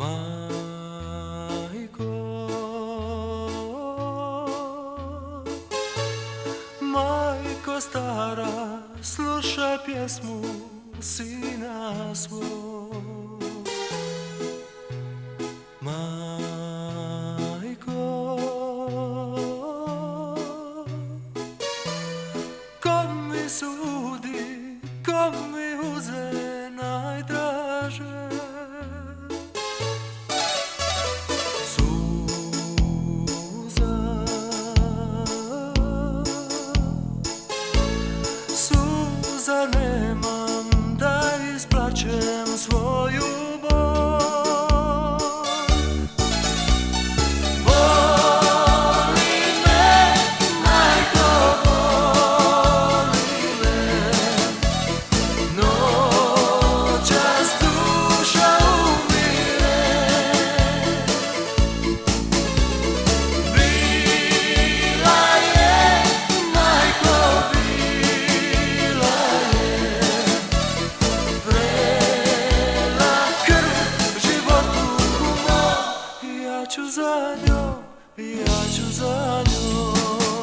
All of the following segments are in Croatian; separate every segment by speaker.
Speaker 1: Majko, majko stara, slušaj pjesmu sina svog. Majko, ko mi sudi, ko mi uze najdraže, suza nemam da isplačem svoju bol. Boli me, majko, boli me, noćas duša umire. Bila je, majko, ja ću za njom, ja ću za njom.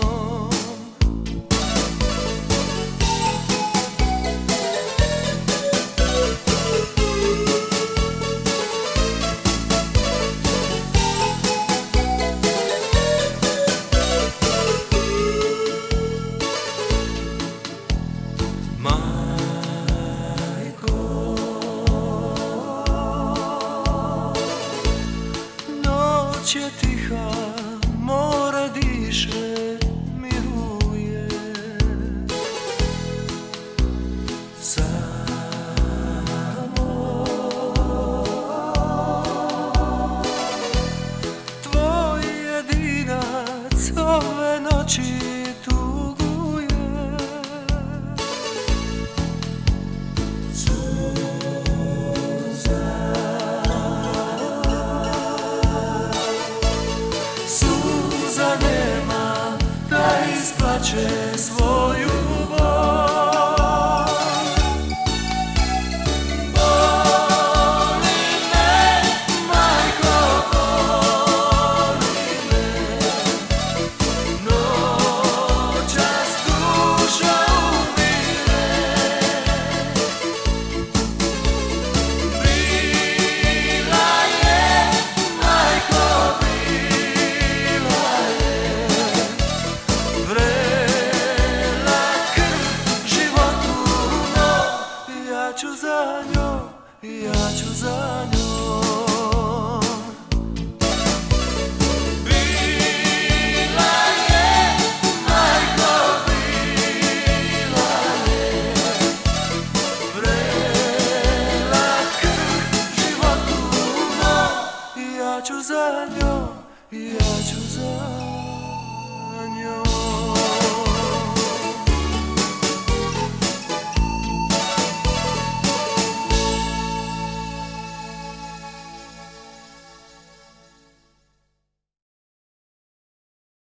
Speaker 1: Noć je tiha, more diše, miruje. Samo tvoj jedinac ove noći tuguje. Suza nema da isplače svoju bol. Boli me, majko, boli me, noćas duša umire. Bila je, majko, ja ću za njom, ja ću za njom. Bila je, majko, bila je, vrela krv životu mom. Ja ću za njom, ja ću za njom.